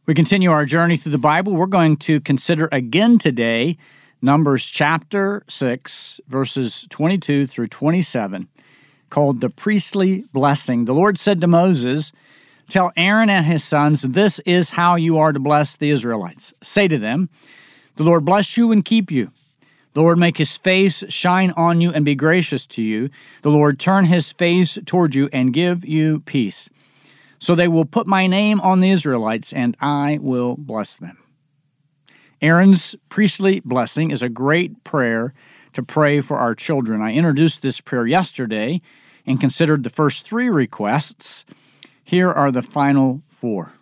We continue our journey through the Bible. We're going to consider again today Numbers chapter 6, verses 22 through 27, called the priestly blessing. The Lord said to Moses, "Tell Aaron and his sons, this is how you are to bless the Israelites. Say to them, the Lord bless you and keep you. The Lord make his face shine on you and be gracious to you. The Lord turn his face toward you and give you peace. So they will put my name on the Israelites, and I will bless them." Aaron's priestly blessing is a great prayer to pray for our children. I introduced this prayer yesterday and considered the first 3 requests. Here are the final 4.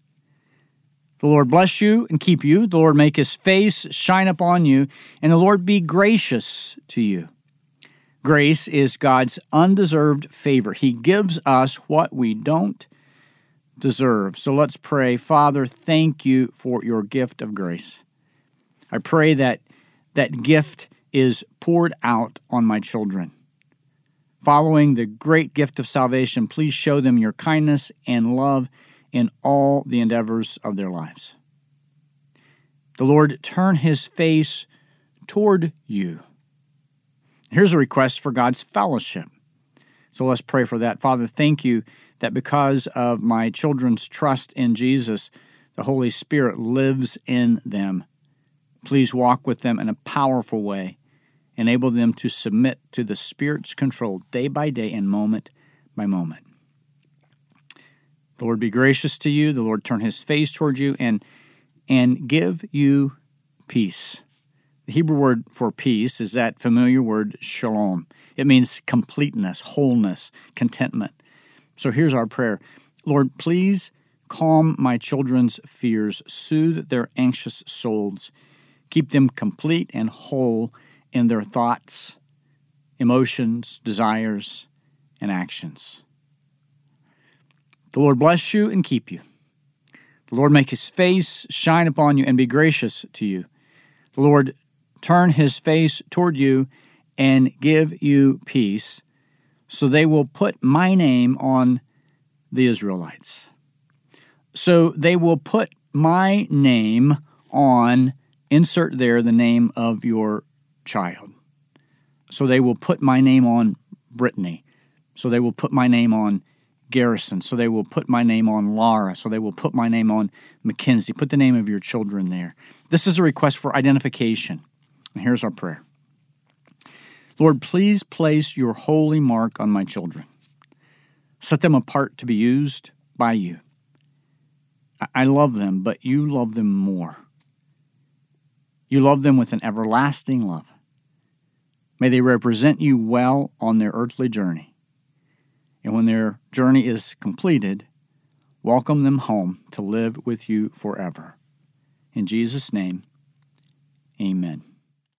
The Lord bless you and keep you. The Lord make his face shine upon you, and the Lord be gracious to you. Grace is God's undeserved favor. He gives us what we don't deserve. So let's pray. Father, thank you for your gift of grace. I pray that that gift is poured out on my children. Following the great gift of salvation, please show them your kindness and love in all the endeavors of their lives. The Lord turn his face toward you. Here's a request for God's fellowship. So let's pray for that. Father, thank you that because of my children's trust in Jesus, the Holy Spirit lives in them. Please walk with them in a powerful way. Enable them to submit to the Spirit's control day by day and moment by moment. The Lord be gracious to you. The Lord turn his face toward you and give you peace. The Hebrew word for peace is that familiar word shalom. It means completeness, wholeness, contentment. So here's our prayer. Lord, please calm my children's fears, soothe their anxious souls, keep them complete and whole in their thoughts, emotions, desires, and actions. The Lord bless you and keep you. The Lord make his face shine upon you and be gracious to you. The Lord turn his face toward you and give you peace, so they will put my name on the Israelites. So they will put my name on, insert there the name of your child. So they will put my name on Brittany. So they will put my name on Garrison. So they will put my name on Laura. So they will put my name on Mackenzie. Put the name of your children there. This is a request for identification. And here's our prayer. Lord, please place your holy mark on my children. Set them apart to be used by you. I love them, but you love them more. You love them with an everlasting love. May they represent you well on their earthly journey. And when their journey is completed, welcome them home to live with you forever. In Jesus' name, amen.